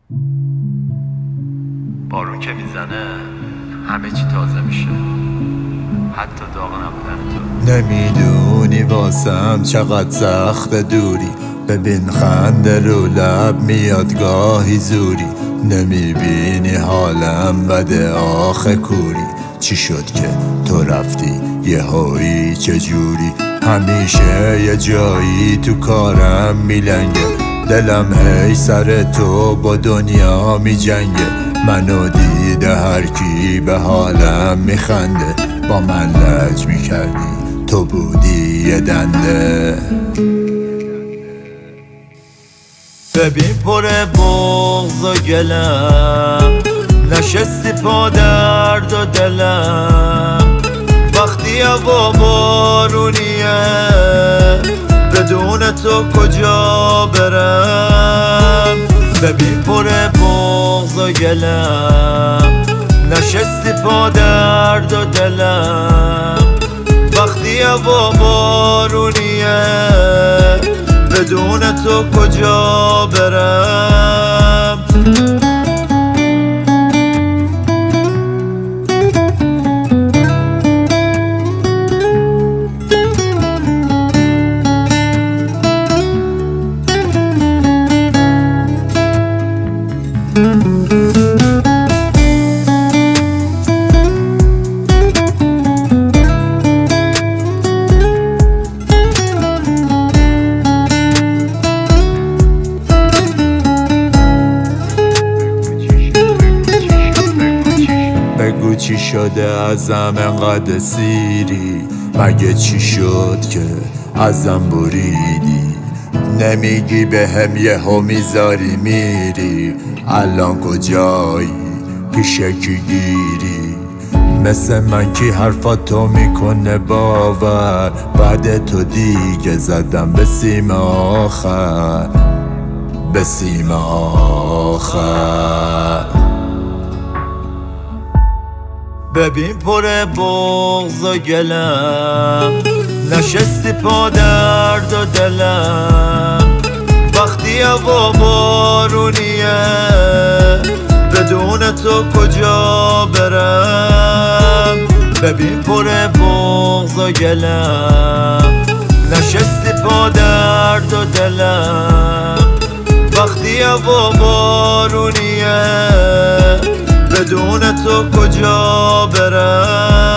بارون که میزنه همه چی تازه میشه، حتی داغ نبودن تو. نمیدونی واسم چقدر سخت دوری، ببین خنده رو لب میاد گاهی زوری. نمیبینی حالم بده آخه کوری، چی شد که تو رفتی یه هایی چجوری؟ همیشه یه جایی تو کارم میلنگه، دلم هی سر تو با دنیا میجنگه. منو دیده هر کی به حالم میخنده، با من لج میکردی تو بودی یه دنده. ببین پر بغض و گلم، نشستی پا درد و دلم. وقتی هوا بارونیه بدون تو کجا برم؟ ببین پر بغض و گلم، نشستی پا درد و دلم. وقتی هوا بارونیه بدون تو کجا برم؟ بگو چی شده ازم انقدر سیری؟ مگه چی شد که ازم بریدی؟ نمیگی بهم یهو میذاری میری؟ الان کجایی؟ پیش کی گیری؟ مثل من کی حرفاتو میکنه باور؟ بعد تو دیگه زدم به سیم آخر، به سیم آخر. ببین پر بغض و گلم، نشستی پا درد و دلم. وقتی هوا بارونیه بدون تو کجا برم؟ ببین پر بغض و گلم، نشستی پا درد و دلم. وقتی هوا بارونیه بدون تو کجا برم؟